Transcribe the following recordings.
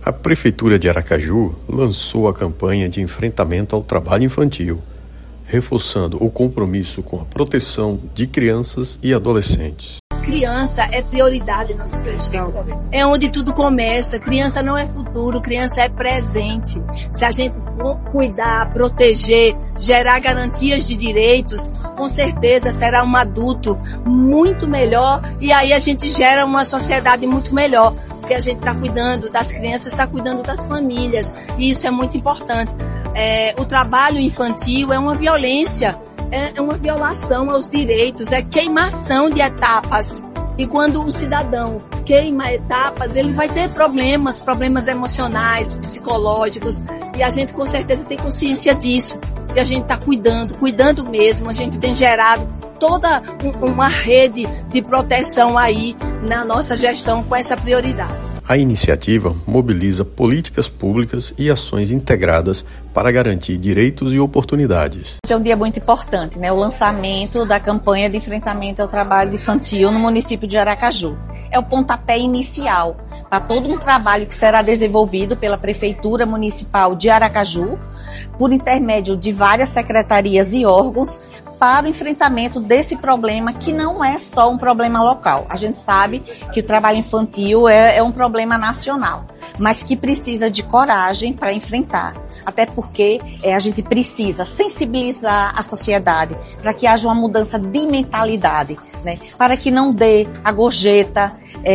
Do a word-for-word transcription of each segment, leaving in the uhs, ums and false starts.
A Prefeitura de Aracaju lançou a campanha de enfrentamento ao trabalho infantil, reforçando o compromisso com a proteção de crianças e adolescentes. Criança é prioridade na nossa gestão. É onde tudo começa. Criança não é futuro, criança é presente. Se a gente cuidar, proteger, gerar garantias de direitos, com certeza será um adulto muito melhor e aí a gente gera uma sociedade muito melhor. Porque a gente está cuidando das crianças, está cuidando das famílias e isso é muito importante. É, o trabalho infantil é uma violência. É uma violação aos direitos, é queimação de etapas. E quando o cidadão queima etapas, ele vai ter problemas, problemas emocionais, psicológicos. E a gente com certeza tem consciência disso. E a gente está cuidando, cuidando mesmo. A gente tem gerado toda uma rede de proteção aí na nossa gestão com essa prioridade. A iniciativa mobiliza políticas públicas e ações integradas para garantir direitos e oportunidades. É um dia muito importante, né? O lançamento da campanha de enfrentamento ao trabalho infantil no município de Aracaju. É o pontapé inicial para todo um trabalho que será desenvolvido pela Prefeitura Municipal de Aracaju, por intermédio de várias secretarias e órgãos, para o enfrentamento desse problema que não é só um problema local. A gente sabe que o trabalho infantil é, é um problema nacional, mas que precisa de coragem para enfrentar. Até porque é, a gente precisa sensibilizar a sociedade para que haja uma mudança de mentalidade, né? Para que não dê a gorjeta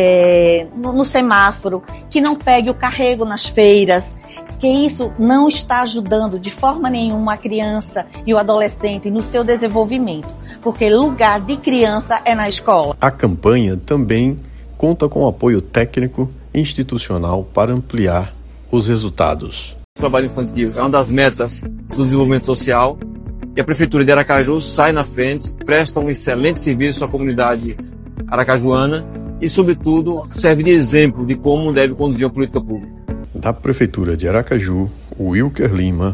é, no, no semáforo, que não pegue o carrego nas feiras, que isso não está ajudando de forma nenhuma a criança e o adolescente no seu desenvolvimento, porque lugar de criança é na escola. A campanha também conta com apoio técnico e institucional para ampliar os resultados. O trabalho infantil é uma das metas do desenvolvimento social e a Prefeitura de Aracaju sai na frente, presta um excelente serviço à comunidade aracajuana e, sobretudo, serve de exemplo de como deve conduzir a política pública. Da Prefeitura de Aracaju, Wilker Lima,